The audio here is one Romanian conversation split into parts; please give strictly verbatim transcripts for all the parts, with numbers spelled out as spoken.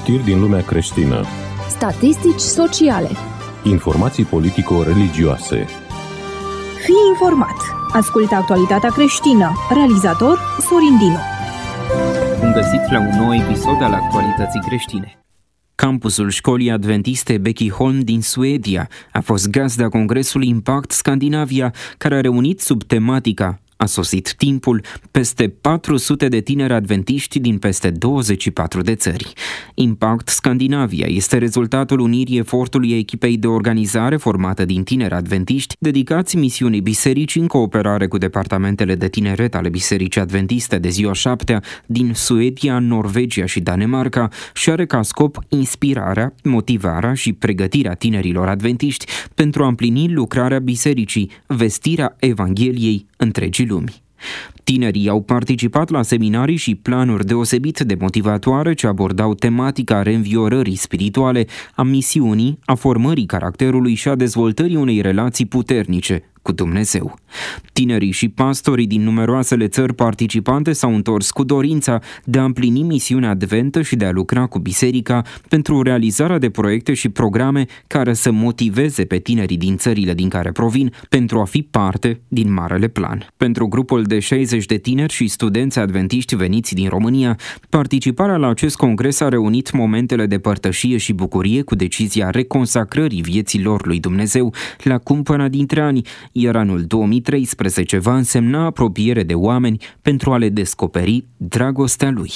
Știri din lumea creștină. Statistici sociale. Informații politico-religioase. Fii informat. Ascultă actualitatea creștină. Realizator Sorin Dinu. Bun găsit la un nou episod al actualității creștine. Campusul școlii adventiste Bäckyholm din Suedia a fost gazda congresului Impact Scandinavia, care a reunit sub tematica "A sosit timpul" peste patru sute de tineri adventiști din peste douăzeci și patru de țări. Impact Scandinavia este rezultatul unirii efortului echipei de organizare formată din tineri adventiști dedicați misiunii bisericii în cooperare cu departamentele de tineret ale Bisericii Adventiste de Ziua Șaptea din Suedia, Norvegia și Danemarca și are ca scop inspirarea, motivarea și pregătirea tinerilor adventiști pentru a împlini lucrarea bisericii, vestirea Evangheliei întregii lumi. Tinerii au participat la seminarii și planuri deosebit de motivatoare ce abordau tematica reînviorării spirituale, a misiunii, a formării caracterului și a dezvoltării unei relații puternice cu Dumnezeu. Tinerii și pastorii din numeroasele țări participante s-au întors cu dorința de a împlini misiunea adventă și de a lucra cu biserica pentru realizarea de proiecte și programe care să motiveze pe tinerii din țările din care provin pentru a fi parte din marele plan. Pentru grupul de șaizeci de tineri și studenți adventiști veniți din România, participarea la acest congres a reunit momentele de părtășie și bucurie cu decizia reconsacrării vieții lor lui Dumnezeu la cumpăna dintre ani, iar anul două mii treisprezece va însemna apropiere de oameni pentru a le descoperi dragostea lui.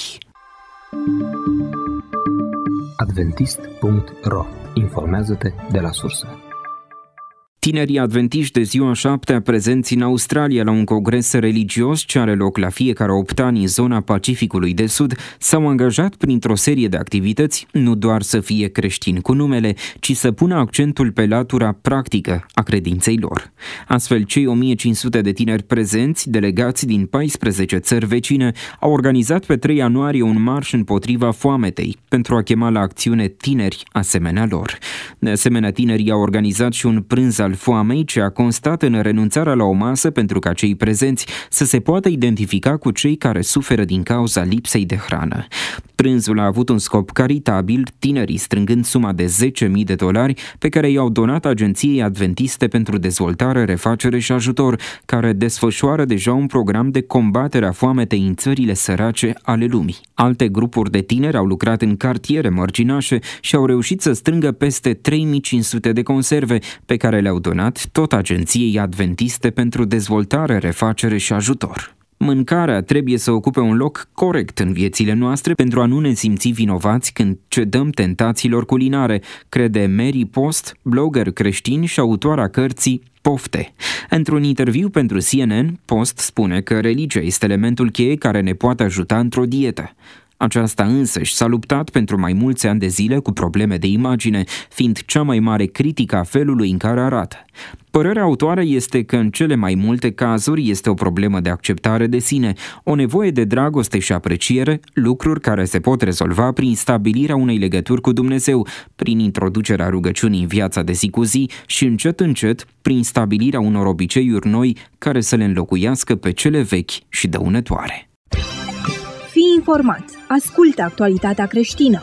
adventist punct ro. Informează-te de la sursă. Tinerii adventiști de Ziua Șaptea prezenți în Australia la un congres religios ce are loc la fiecare opt ani în zona Pacificului de Sud s-au angajat printr-o serie de activități nu doar să fie creștini cu numele, ci să pună accentul pe latura practică a credinței lor. Astfel, cei o mie cinci sute de tineri prezenți, delegați din paisprezece țări vecine, au organizat pe trei ianuarie un marș împotriva foametei pentru a chema la acțiune tineri asemenea lor. De asemenea, tinerii au organizat și un prânz al foamei ce a constat în renunțarea la o masă pentru ca cei prezenți să se poată identifica cu cei care suferă din cauza lipsei de hrană. Prânzul a avut un scop caritabil, tinerii strângând suma de zece mii de dolari pe care i-au donat Agenției Adventiste pentru Dezvoltare, Refacere și Ajutor, care desfășoară deja un program de combatere a foametei în țările sărace ale lumii. Alte grupuri de tineri au lucrat în cartiere mărginașe și au reușit să strângă peste trei mii cinci sute de conserve pe care le-au donat tot Agenției Adventiste pentru Dezvoltare, Refacere și Ajutor. Mâncarea trebuie să ocupe un loc corect în viețile noastre pentru a nu ne simți vinovați când cedăm tentațiilor culinare, crede Mary Post, blogger creștin și autoarea cărții Pofte. Într-un interviu pentru C N N, Post spune că religia este elementul cheie care ne poate ajuta într-o dietă. Aceasta însăși s-a luptat pentru mai mulți ani de zile cu probleme de imagine, fiind cea mai mare critică a felului în care arată. Părerea autoarei este că în cele mai multe cazuri este o problemă de acceptare de sine, o nevoie de dragoste și apreciere, lucruri care se pot rezolva prin stabilirea unei legături cu Dumnezeu, prin introducerea rugăciunii în viața de zi cu zi și încet încet prin stabilirea unor obiceiuri noi care să le înlocuiască pe cele vechi și dăunătoare. Fii informat. Ascultă actualitatea creștină.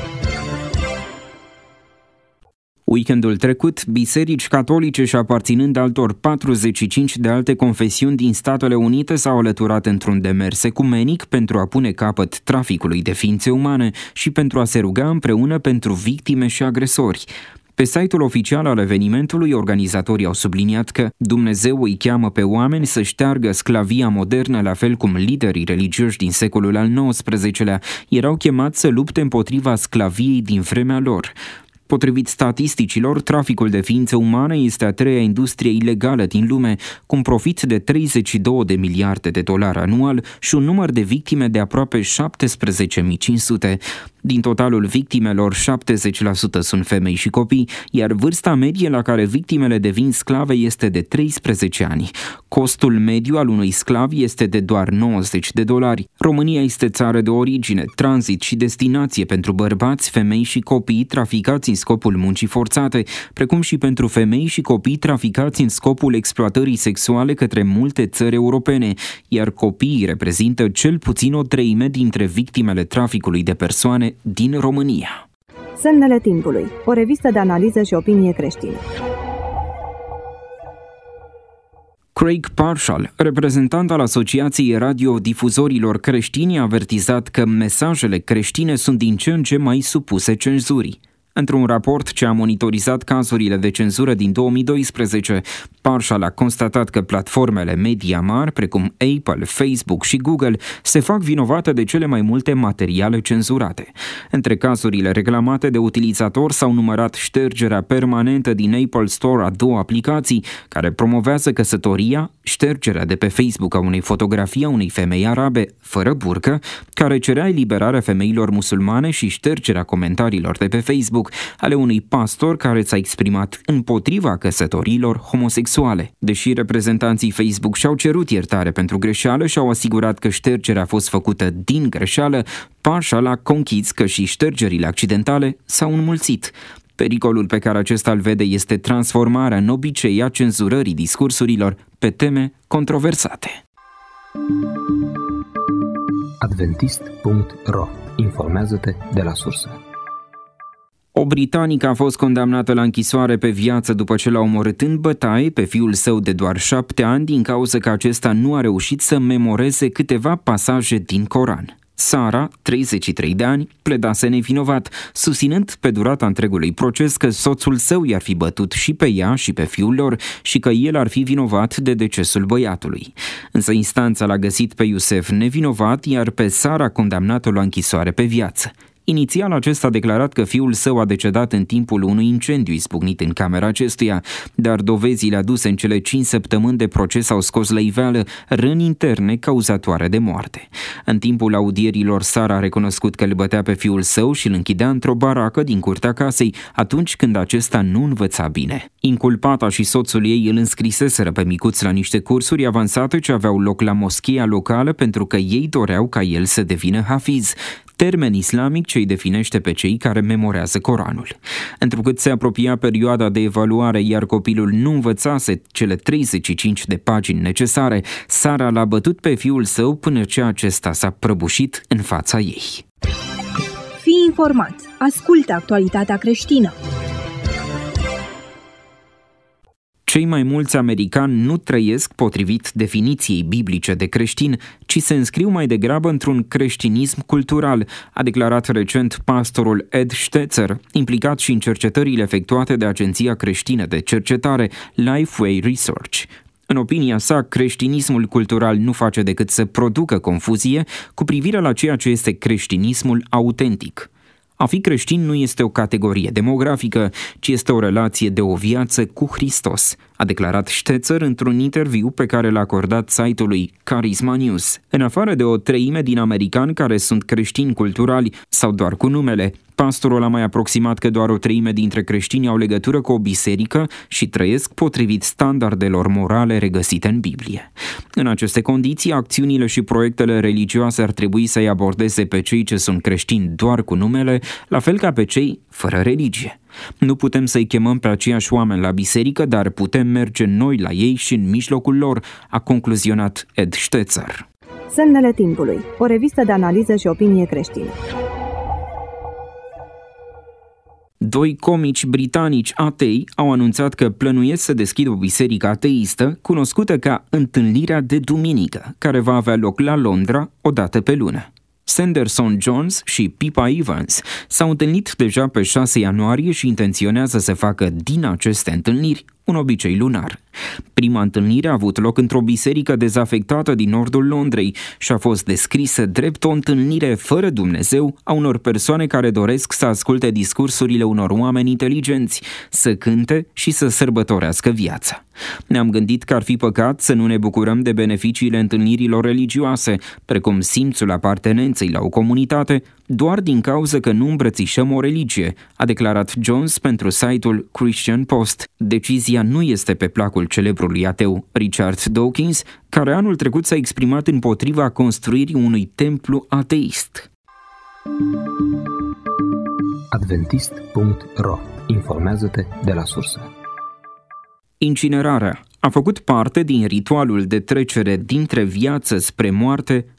Weekendul trecut, biserici catolice și aparținând altor patruzeci și cinci de alte confesiuni din Statele Unite s-au alăturat într-un demers ecumenic pentru a pune capăt traficului de ființe umane și pentru a se ruga împreună pentru victime și agresori. Pe site-ul oficial al evenimentului, organizatorii au subliniat că Dumnezeu îi cheamă pe oameni să șteargă sclavia modernă, la fel cum liderii religioși din secolul al nouăsprezecelea erau chemați să lupte împotriva sclaviei din vremea lor. Potrivit statisticilor, traficul de ființe umane este a treia industrie ilegală din lume, cu un profit de treizeci și două de miliarde de dolari anual și un număr de victime de aproape șaptesprezece mii cinci sute. Din totalul victimelor, șaptezeci la sută sunt femei și copii, iar vârsta medie la care victimele devin sclave este de treisprezece ani. Costul mediu al unui sclav este de doar nouăzeci de dolari. România este țară de origine, tranzit și destinație pentru bărbați, femei și copii traficați în scopul muncii forțate, precum și pentru femei și copii traficați în scopul exploatării sexuale către multe țări europene, iar copiii reprezintă cel puțin o treime dintre victimele traficului de persoane creștine din România. Semnele timpului, o revistă de analiză și opinie creștină. Craig Parshall, reprezentant al Asociației Radiodifuzorilor Creștini, a avertizat că mesajele creștine sunt din ce în ce mai supuse cenzurii. Într-un raport ce a monitorizat cazurile de cenzură din două mii doisprezece, Parshall a constatat că platformele media mari, precum Apple, Facebook și Google, se fac vinovate de cele mai multe materiale cenzurate. Între cazurile reclamate de utilizatori s-au numărat ștergerea permanentă din Apple Store a două aplicații care promovează căsătoria, ștergerea de pe Facebook a unei fotografii a unei femei arabe fără burcă, care cerea eliberarea femeilor musulmane, și ștergerea comentariilor de pe Facebook ale unui pastor care s-a exprimat împotriva căsătoriilor homosexuale. Deși reprezentanții Facebook și-au cerut iertare pentru greșeală și au asigurat că ștergerea a fost făcută din greșeală, Parshall a conchis că și ștergerile accidentale s-au înmulțit. Pericolul pe care acesta îl vede este transformarea în obicei a cenzurării discursurilor pe teme controversate. adventist punct ro. Informează-te de la sursă. O britanică a fost condamnată la închisoare pe viață după ce l-a omorât în bătaie pe fiul său de doar șapte ani din cauza că acesta nu a reușit să memoreze câteva pasaje din Coran. Sara, treizeci și trei de ani, pledase nevinovat, susținând pe durata întregului proces că soțul său i-ar fi bătut și pe ea și pe fiul lor și că el ar fi vinovat de decesul băiatului. Însă instanța l-a găsit pe Iusef nevinovat, iar pe Sara condamnat-o la închisoare pe viață. Inițial, acesta a declarat că fiul său a decedat în timpul unui incendiu izbucnit în camera acestuia, dar dovezile aduse în cele cinci săptămâni de proces au scos la iveală răni interne cauzatoare de moarte. În timpul audierilor, Sara a recunoscut că îl bătea pe fiul său și îl închidea într-o baracă din curtea casei atunci când acesta nu învăța bine. Inculpata și soțul ei îl înscriseseră pe micuț la niște cursuri avansate ce aveau loc la moscheea locală pentru că ei doreau ca el să devină hafiz, termen islamic ce îi definește pe cei care memorează Coranul. Întrucât se apropia perioada de evaluare, iar copilul nu învățase cele treizeci și cinci de pagini necesare, Sara l-a bătut pe fiul său până ce acesta s-a prăbușit în fața ei. Fii informat. Ascultă actualitatea creștină. Cei mai mulți americani nu trăiesc potrivit definiției biblice de creștin, ci se înscriu mai degrabă într-un creștinism cultural, a declarat recent pastorul Ed Stetzer, implicat și în cercetările efectuate de Agenția Creștină de Cercetare Lifeway Research. În opinia sa, creștinismul cultural nu face decât să producă confuzie cu privire la ceea ce este creștinismul autentic. A fi creștin nu este o categorie demografică, ci este o relație de o viață cu Hristos, a declarat Stetzer într-un interviu pe care l-a acordat site-ului Charisma News. În afară de o treime din americani care sunt creștini culturali sau doar cu numele, pastorul a mai aproximat că doar o treime dintre creștini au legătură cu o biserică și trăiesc potrivit standardelor morale regăsite în Biblie. În aceste condiții, acțiunile și proiectele religioase ar trebui să-i abordeze pe cei ce sunt creștini doar cu numele, la fel ca pe cei fără religie. Nu putem să-i chemăm pe aceiași oameni la biserică, dar putem merge noi la ei și în mijlocul lor, a concluzionat Ed Stetzer. Semnele timpului, o revistă de analiză și opinie creștină. Doi comici britanici atei au anunțat că plănuiesc să deschidă o biserică ateistă cunoscută ca Întâlnirea de Duminică, care va avea loc la Londra o dată pe lună. Sanderson Jones și Pippa Evans s-au întâlnit deja pe șase ianuarie și intenționează să facă din aceste întâlniri un obicei lunar. Prima întâlnire a avut loc într-o biserică dezafectată din nordul Londrei și a fost descrisă drept o întâlnire fără Dumnezeu a unor persoane care doresc să asculte discursurile unor oameni inteligenți, să cânte și să sărbătorească viața. Ne-am gândit că ar fi păcat să nu ne bucurăm de beneficiile întâlnirilor religioase, precum simțul apartenenței la o comunitate, doar din cauza că nu îmbrățișăm o religie, a declarat Jones pentru site-ul Christian Post. Decizia nu este pe placul celebrului ateu Richard Dawkins, care anul trecut s-a exprimat împotriva construirii unui templu ateist. adventist punct ro. Informează-te de la sursă. Incinerarea a făcut parte din ritualul de trecere dintre viață spre moarte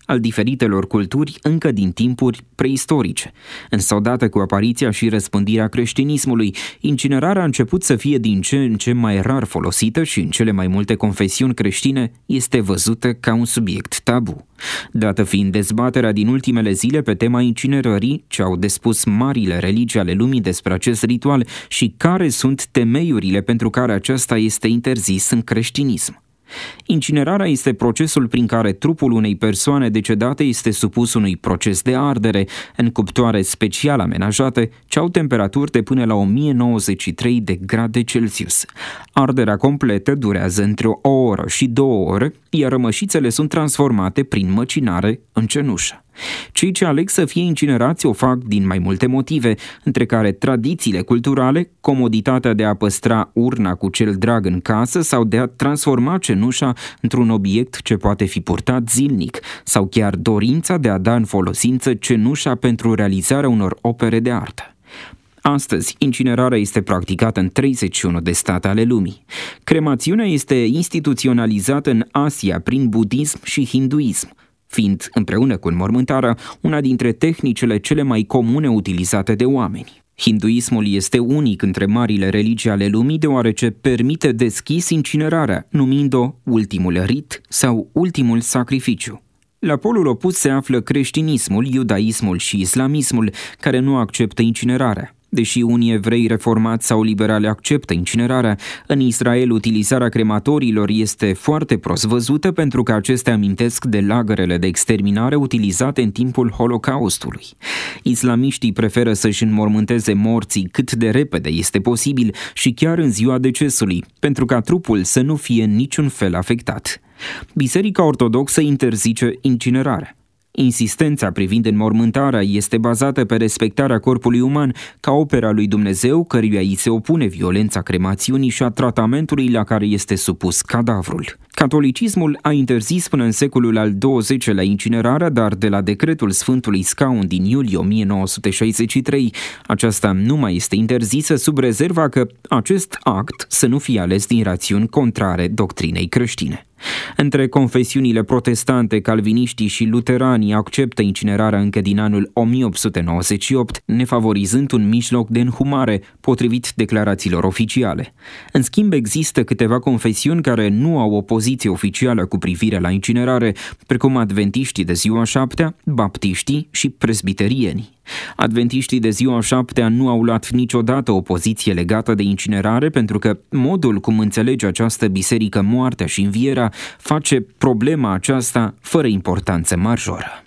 al diferitelor culturi încă din timpuri preistorice. Însă odată cu apariția și răspândirea creștinismului, incinerarea a început să fie din ce în ce mai rar folosită și în cele mai multe confesiuni creștine este văzută ca un subiect tabu. Dată fiind dezbaterea din ultimele zile pe tema incinerării, ce au de spus marile religii ale lumii despre acest ritual și care sunt temeiurile pentru care acesta este interzis în creștinism. Incinerarea este procesul prin care trupul unei persoane decedate este supus unui proces de ardere în cuptoare special amenajate ce au temperaturi de până la o mie nouăzeci și trei de grade Celsius. Arderea completă durează între o oră și două ore, iar rămășițele sunt transformate prin măcinare în cenușă. Cei ce aleg să fie incinerați o fac din mai multe motive, între care tradițiile culturale, comoditatea de a păstra urna cu cel drag în casă sau de a transforma cenușa într-un obiect ce poate fi purtat zilnic, sau chiar dorința de a da în folosință cenușa pentru realizarea unor opere de artă. Astăzi, incinerarea este practicată în treizeci și unu de state ale lumii. Cremațiunea este instituționalizată în Asia prin budism și hinduism, fiind, împreună cu înmormântarea, una dintre tehnicile cele mai comune utilizate de oameni. Hinduismul este unic între marile religii ale lumii deoarece permite deschis incinerarea, numind-o ultimul rit sau ultimul sacrificiu. La polul opus se află creștinismul, iudaismul și islamismul, care nu acceptă incinerarea. Deși unii evrei reformați sau liberali acceptă incinerarea, în Israel utilizarea crematoriilor este foarte prost văzută pentru că acestea amintesc de lagărele de exterminare utilizate în timpul Holocaustului. Islamiștii preferă să-și înmormânteze morții cât de repede este posibil și chiar în ziua decesului, pentru ca trupul să nu fie în niciun fel afectat. Biserica ortodoxă interzice incinerarea. Insistența privind înmormântarea este bazată pe respectarea corpului uman ca opera lui Dumnezeu, căruia îi se opune violența cremațiunii și a tratamentului la care este supus cadavrul. Catolicismul a interzis până în secolul al douăzeci-lea incinerarea, dar de la decretul Sfântului Scaun din iulie o mie nouă sute șaizeci și trei, aceasta nu mai este interzisă sub rezerva că acest act să nu fie ales din rațiuni contrare doctrinei creștine. Între confesiunile protestante, calviniștii și luteranii acceptă incinerarea încă din anul o mie opt sute nouăzeci și opt, nefavorizând un mijloc de înhumare, potrivit declarațiilor oficiale. În schimb, există câteva confesiuni care nu au o poziție oficială cu privire la incinerare, precum adventiștii de ziua șaptea, baptiștii și presbiterienii. Adventiștii de ziua șaptea nu au luat niciodată o poziție legată de incinerare pentru că modul cum înțelege această biserică moartea și învierea face problema aceasta fără importanță majoră.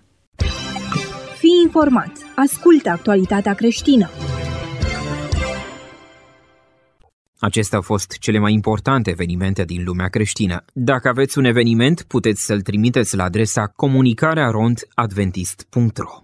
Fii informat. Ascultă actualitatea creștină. Acestea au fost cele mai importante evenimente din lumea creștină. Dacă aveți un eveniment, puteți să-l trimiteți la adresa comunicare arond adventist punct ro.